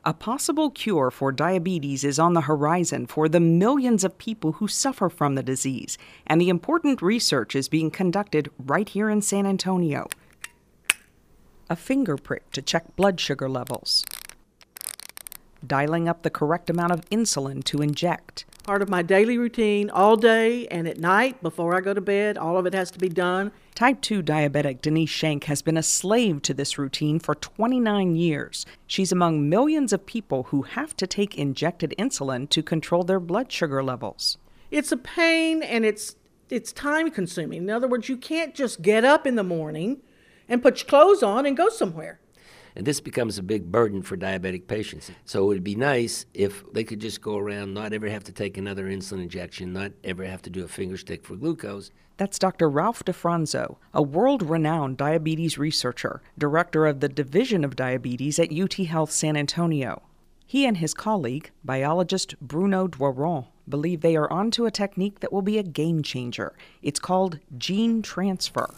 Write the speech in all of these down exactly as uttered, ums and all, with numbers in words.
A possible cure for diabetes is on the horizon for the millions of people who suffer from the disease, and the important research is being conducted right here in San Antonio. A finger prick to check blood sugar levels. Dialing up the correct amount of insulin to inject. Part of my daily routine all day and at night before I go to bed, all of it has to be done. Type two diabetic Denise Shank has been a slave to this routine for twenty-nine years. She's among millions of people who have to take injected insulin to control their blood sugar levels. It's a pain and it's it's time consuming. In other words, you can't just get up in the morning and put your clothes on and go somewhere. And this becomes a big burden for diabetic patients. So it would be nice if they could just go around, not ever have to take another insulin injection, not ever have to do a finger stick for glucose. That's Doctor Ralph DeFronzo, a world-renowned diabetes researcher, director of the Division of Diabetes at U T Health San Antonio. He and his colleague, biologist Bruno Doiron, believe they are onto a technique that will be a game changer. It's called gene transfer.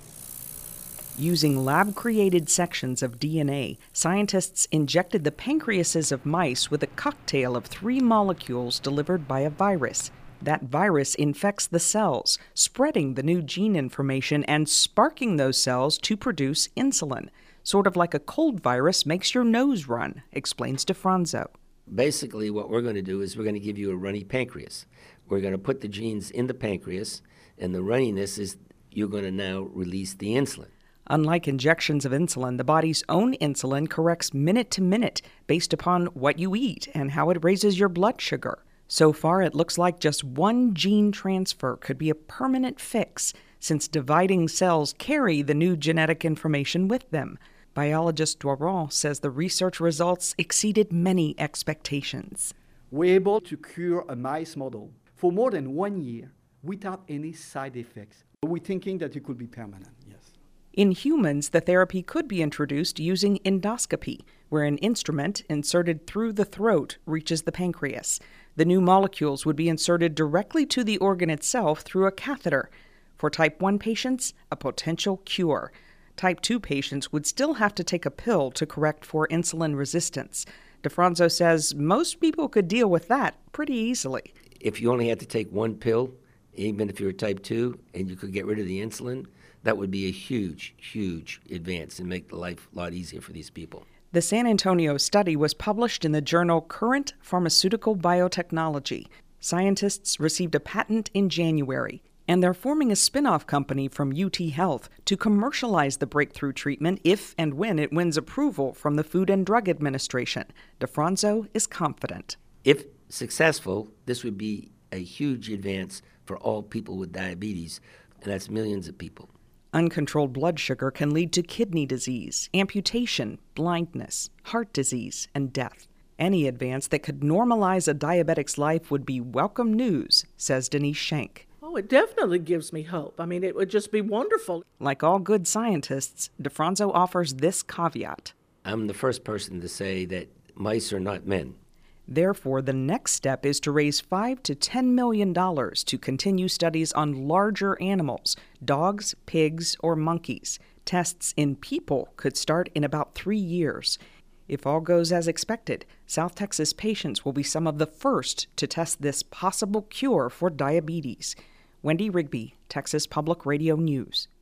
Using lab-created sections of D N A, scientists injected the pancreases of mice with a cocktail of three molecules delivered by a virus. That virus infects the cells, spreading the new gene information and sparking those cells to produce insulin. Sort of like a cold virus makes your nose run, explains DeFronzo. Basically, what we're going to do is we're going to give you a runny pancreas. We're going to put the genes in the pancreas, and the runniness is you're going to now release the insulin. Unlike injections of insulin, the body's own insulin corrects minute to minute based upon what you eat and how it raises your blood sugar. So far, it looks like just one gene transfer could be a permanent fix, since dividing cells carry the new genetic information with them. Biologist Doiron says the research results exceeded many expectations. We're able to cure a mice model for more than one year without any side effects. We're thinking that it could be permanent, yes. In humans, the therapy could be introduced using endoscopy, where an instrument inserted through the throat reaches the pancreas. The new molecules would be inserted directly to the organ itself through a catheter. For type one patients, a potential cure. Type two patients would still have to take a pill to correct for insulin resistance. DeFronzo says most people could deal with that pretty easily. If you only had to take one pill, even if you were type two, and you could get rid of the insulin, that would be a huge, huge advance and make the life a lot easier for these people. The San Antonio study was published in the journal Current Pharmaceutical Biotechnology. Scientists received a patent in January, and they're forming a spin-off company from U T Health to commercialize the breakthrough treatment if and when it wins approval from the Food and Drug Administration. DeFronzo is confident. If successful, this would be a huge advance for all people with diabetes, and that's millions of people. Uncontrolled blood sugar can lead to kidney disease, amputation, blindness, heart disease, and death. Any advance that could normalize a diabetic's life would be welcome news, says Denise Shank. Oh, it definitely gives me hope. I mean, it would just be wonderful. Like all good scientists, DeFronzo offers this caveat. I'm the first person to say that mice are not men. Therefore, the next step is to raise five to ten million dollars to continue studies on larger animals, dogs, pigs, or monkeys. Tests in people could start in about three years. If all goes as expected, South Texas patients will be some of the first to test this possible cure for diabetes. Wendy Rigby, Texas Public Radio News.